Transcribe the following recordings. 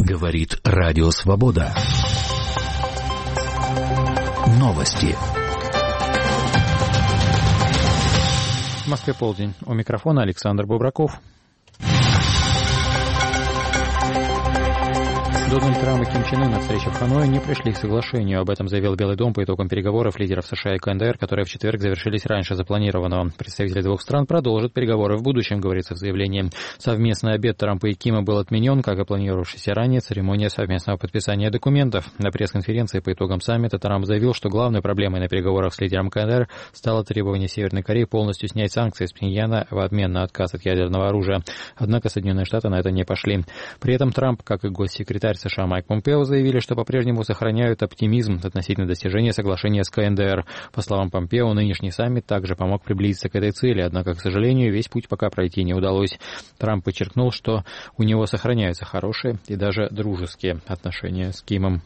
Говорит Радио Свобода. Новости. В Москве полдень. У микрофона Александр Бубраков. Дональд Трамп и Ким Чен Ын на встрече в Ханое не пришли к соглашению. Об этом заявил Белый дом по итогам переговоров лидеров США и КНДР, которые в четверг завершились раньше запланированного. Представители двух стран продолжат переговоры в будущем, говорится в заявлении. Совместный обед Трампа и Кима был отменен, как и планировавшаяся ранее церемония совместного подписания документов. На пресс-конференции по итогам саммита Трамп заявил, что главной проблемой на переговорах с лидером КНДР стало требование Северной Кореи полностью снять санкции с Пхеньяна в обмен на отказ от ядерного оружия. Однако Соединенные Штаты на это не пошли. При этом Трамп, как и госсекретарь США Майк Помпео, заявили, что по-прежнему сохраняют оптимизм относительно достижения соглашения с КНДР. По словам Помпео, нынешний саммит также помог приблизиться к этой цели, однако, к сожалению, весь путь пока пройти не удалось. Трамп подчеркнул, что у него сохраняются хорошие и даже дружеские отношения с Кимом.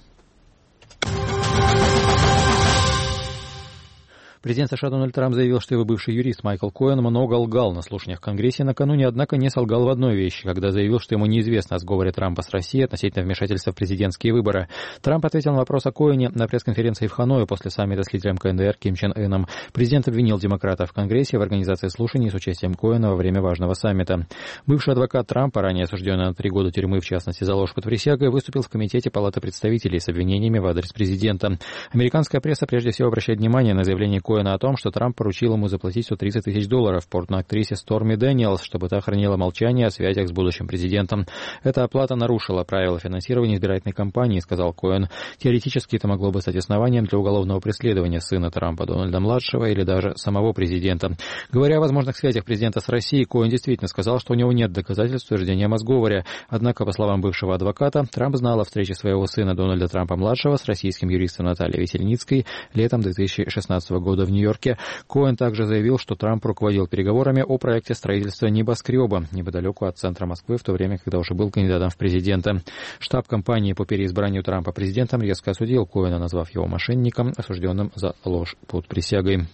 Президент США Дональд Трамп заявил, что его бывший юрист Майкл Коэн много лгал на слушаниях в Конгрессе накануне, однако не солгал в одной вещи, когда заявил, что ему неизвестно о сговоре Трампа с Россией относительно вмешательства в президентские выборы. Трамп ответил на вопрос о Коэне на пресс-конференции в Ханое после саммита с лидером КНДР Ким Чен Ыном. Президент обвинил демократов в Конгрессе в организации слушаний с участием Коэна во время важного саммита. Бывший адвокат Трампа, ранее осужденный на 3 года тюрьмы, в частности за ложь под присягой, выступил в Комитете Палаты представителей с обвинениями в адрес президента. Американская пресса прежде всего обращает внимание на заявление Коэна о том, что Трамп поручил ему заплатить $130 тысяч порноактрисе Сторми Дэниелс, чтобы та хранила молчание о связях с будущим президентом. Эта оплата нарушила правила финансирования избирательной кампании, сказал Коэн. Теоретически это могло бы стать основанием для уголовного преследования сына Трампа, Дональда-младшего, или даже самого президента. Говоря о возможных связях президента с Россией, Коэн действительно сказал, что у него нет доказательств утверждения о сговоре. Однако, по словам бывшего адвоката, Трамп знал о встрече своего сына Дональда Трампа-младшего с российским юристом Натальей Весельницкой летом 2016 года в Нью-Йорке. Коэн также заявил, что Трамп руководил переговорами о проекте строительства небоскреба неподалеку от центра Москвы, в то время, когда уже был кандидатом в президенты. Штаб кампании по переизбранию Трампа президентом резко осудил Коэна, назвав его мошенником, осужденным за ложь под присягой.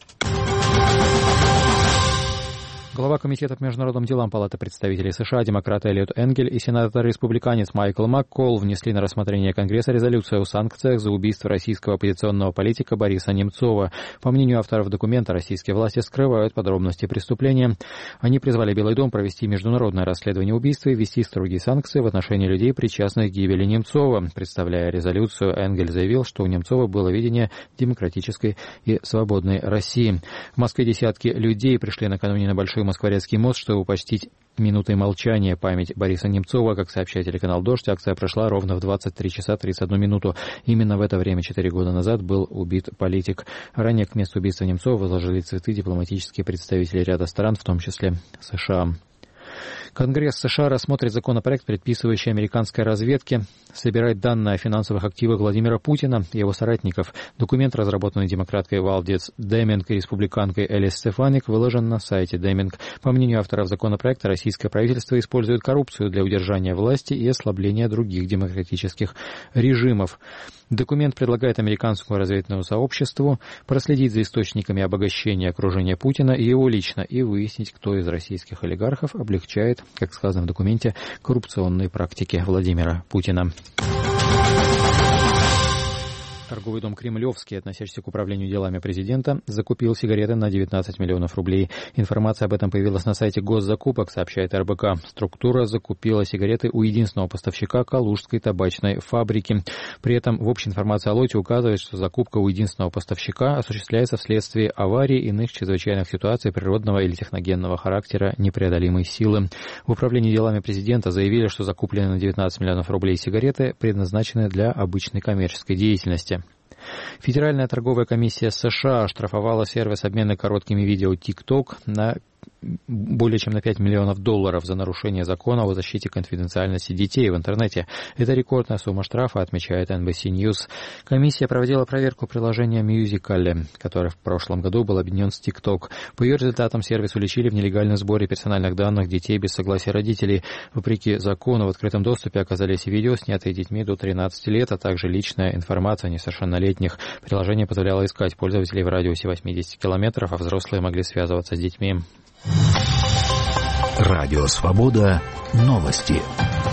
Глава Комитета по международным делам Палаты представителей США, демократ Эллиот Энгель и сенатор-республиканец Майкл Маккол внесли на рассмотрение Конгресса резолюцию о санкциях за убийство российского оппозиционного политика Бориса Немцова. По мнению авторов документа, российские власти скрывают подробности преступления. Они призвали Белый дом провести международное расследование убийства и ввести строгие санкции в отношении людей, причастных к гибели Немцова. Представляя резолюцию, Энгель заявил, что у Немцова было видение демократической и свободной России. В Москве десятки людей пришли накануне на Большой Москворецкий мост, чтобы почтить минутой молчания память Бориса Немцова. Как сообщает телеканал «Дождь», акция прошла ровно в 23 часа 31 минуту. Именно в это время 4 года назад был убит политик. Ранее к месту убийства Немцова возложили цветы дипломатические представители ряда стран, в том числе США. Конгресс США рассмотрит законопроект, предписывающий американской разведке собирать данные о финансовых активах Владимира Путина и его соратников. Документ, разработанный демократкой Валдис Деминг и республиканкой Элис Стефаник, выложен на сайте Деминг. По мнению авторов законопроекта, российское правительство использует коррупцию для удержания власти и ослабления других демократических режимов. Документ предлагает американскому разведывательному сообществу проследить за источниками обогащения окружения Путина и его лично и выяснить, кто из российских олигархов облегчает, как сказано в документе, коррупционные практики Владимира Путина. Торговый дом «Кремлевский», относящийся к управлению делами президента, закупил сигареты на 19 миллионов рублей. Информация об этом появилась на сайте госзакупок, сообщает РБК. Структура закупила сигареты у единственного поставщика Калужской табачной фабрики. При этом в общей информации о лоте указывает, что закупка у единственного поставщика осуществляется вследствие аварий, иных чрезвычайных ситуаций природного или техногенного характера непреодолимой силы. В управлении делами президента заявили, что закупленные на 19 миллионов рублей сигареты предназначены для обычной коммерческой деятельности. Федеральная торговая комиссия США оштрафовала сервис обмена короткими видео TikTok на более чем на $5 миллионов за нарушение закона о защите конфиденциальности детей в интернете. Это рекордная сумма штрафа, отмечает NBC News. Комиссия проводила проверку приложения Musical.ly, который в прошлом году был объединен с TikTok. По ее результатам сервис уличили в нелегальном сборе персональных данных детей без согласия родителей. Вопреки закону в открытом доступе оказались видео, снятые детьми до 13 лет, а также личная информация о несовершеннолетних. Приложение позволяло искать пользователей в радиусе 80 километров, а взрослые могли связываться с детьми. Радио Свобода. Новости.